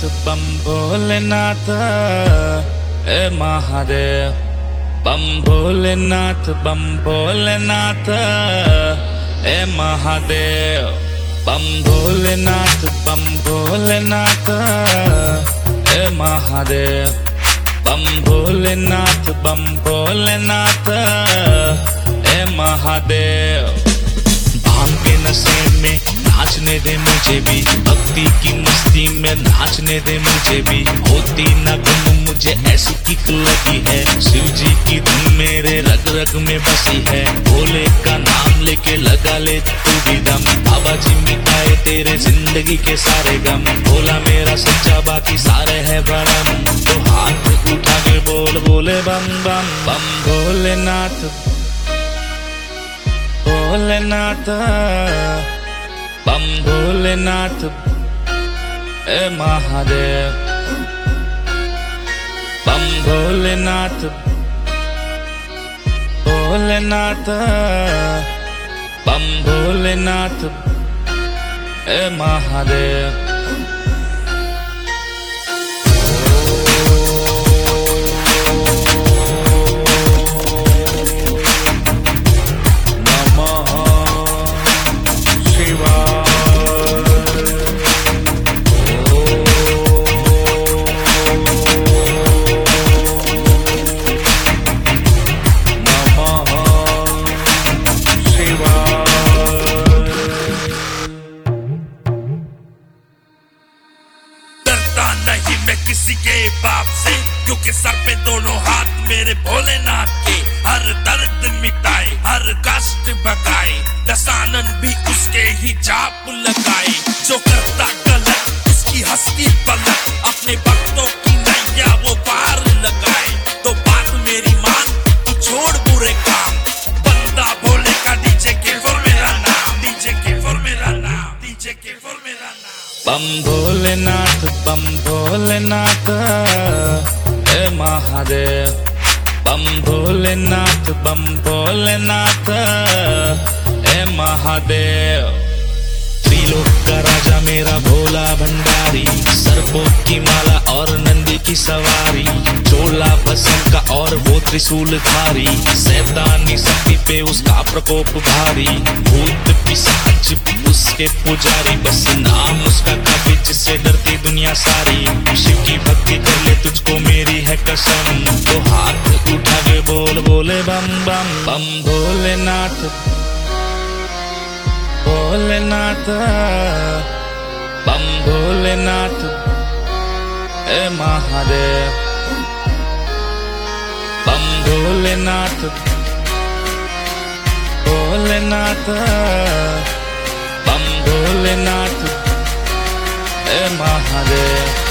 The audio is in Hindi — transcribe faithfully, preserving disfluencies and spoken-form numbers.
बम भोलेनाथ ए महादेव। बम भोलेनाथ बम भोलेनाथ ए महादेव। बम भोलेनाथ बम भोलेनाथ ए महादेव। बम भोलेनाथ बम भोलेनाथ ए महादेव। भांग के नशे में नाचने दे मुझे भी, भक्ति की मस्ती में नाचने दे मुझे भी। होती ना गुम मुझे ऐसी किक लगी है, शिव जी की धुन मेरे रग रग में बसी है। भोले का नाम लेके लगा ले तू भी दम, बाबा जी मिटाए तेरे जिंदगी के सारे गम। भोला मेरा सच्चा बाकी सारे हैं भरम, तो हाथ उठा के बोल बोले बम बम। बम भोलेनाथ भोलेनाथ बम भोलेनाथ ए महादेव। बम भोलेनाथ भोलेनाथ बम भोलेनाथ ए महादेव। नहीं मैं किसी के बाप से, क्योंकि सर पे दोनों हाथ मेरे भोलेनाथ के। हर दर्द मिटाए, हर कष्ट भगाए, दसानन भी उसके ही चाप लगाए। जो करता गलत उसकी हस्ती पलट, अपने भक्तों की नैया वो पार लगाए। तो बात मेरी मान, तू छोड़ बुरे काम, बंदा भोले का। डीजे के फोर मेरा नाम, डीजे के फोर मेरा नाम, डीजे के फोर मेरा नाम। बम भोलेनाथ बम भोलेनाथ ए महादेव। बम भोलेनाथ बम भोलेनाथ ए महादेव। त्रिलोक का राजा मेरा भोला भंडारी, सर्पों की माला और नंदी की सवारी। चोला भस्म का और वो त्रिशूल धारी, शैतानी शक्ति पे उसका प्रकोप भारी। भूत पिशाच उसके पुजारी, बस नाम उसका काफी जिससे डरती दुनिया सारी। शिव की भक्ति कर ले तुझको मेरी है कसम, तो हाथ उठा के बोल बोले बम बम। बम भोलेनाथ भोलेनाथ बम भोलेनाथ ए महादेव। बम भोलेनाथ भोलेनाथ बम भोलेनाथ ए महादेव।